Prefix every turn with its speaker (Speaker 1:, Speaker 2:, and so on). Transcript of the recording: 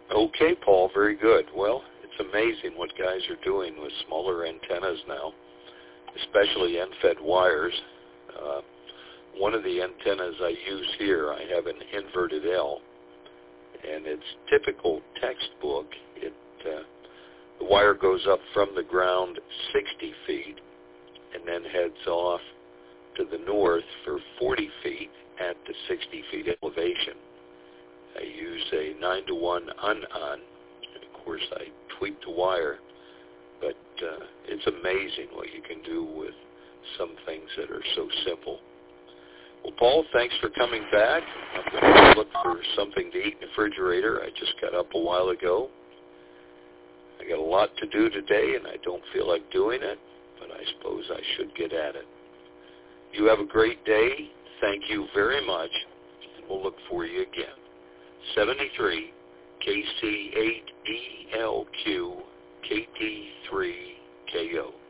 Speaker 1: Okay, Paul, very good. Well, it's amazing what guys are doing with smaller antennas now, especially end-fed wires. One of the antennas I use here, I have an inverted L, and it's typical textbook. The wire goes up from the ground 60 feet and then heads off to the north for 40 feet at the 60 feet elevation. I use a 9-to-1 un-on, and of course I tweak the wire, but it's amazing what you can do with some things that are so simple. Well, Paul, thanks for coming back. I'm going to look for something to eat in the refrigerator. I just got up a while ago. I got a lot to do today, and I don't feel like doing it, but I suppose I should get at it. You have a great day. Thank you very much, and we'll look for you again. 73 KC8ELQ KT3KO.